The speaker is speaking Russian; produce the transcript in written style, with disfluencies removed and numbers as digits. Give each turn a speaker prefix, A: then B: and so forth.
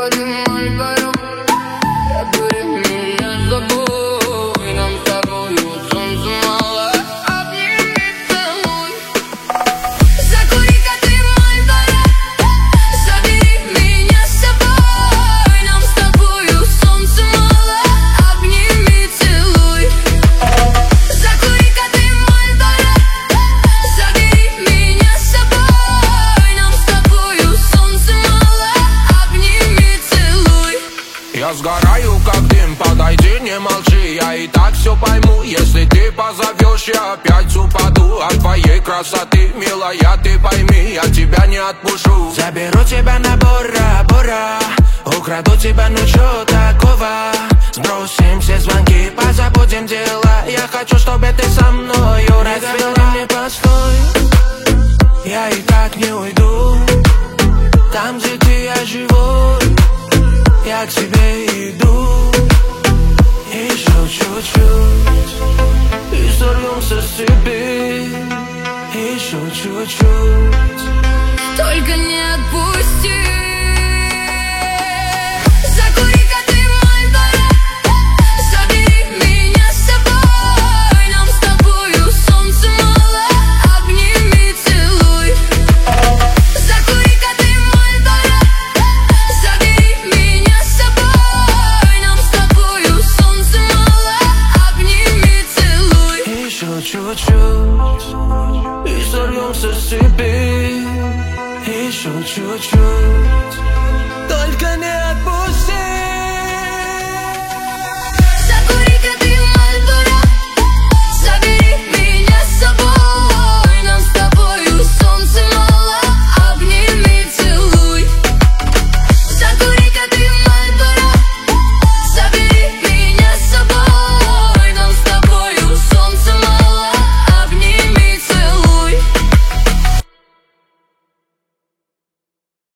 A: дым Мальборо. Забери меня с собой, нам с тобою солнца мало. Обними, целуй. Закури-ка ты Мальборо, забери меня с собой, нам с тобою солнца мало. Обними, целуй. Закури-ка ты Мальборо, забери меня с собой, нам с тобою солнца мало. Обними, целуй.
B: Я сгораю как дым, подойди, не молчи. Я и так все пойму, если ты позовешь, я опять упаду от твоей красоты. Милая, ты пойми, я тебя не отпущу.
C: Заберу тебя на Бора-Бора, украду тебя, ну чё такого? Сбросим все звонки, позабудем дела. Я хочу, чтобы ты со мною расцвела. Не постой, я и так не уйду. Там, где ты, я живу, я к тебе иду. Еще чуть-чуть и сорвемся с цепи. Еще чуть-чуть,
A: Только не отпусти. Закури-ка ты Мальборо, забери меня с собой, нам с тобою солнца мало. Обними, целуй. Закури-ка ты Мальборо, забери меня с собой, нам с тобою солнца мало. Обними, целуй.
C: еще чуть-чуть и сорвемся с цепи. Еще чуть-чуть.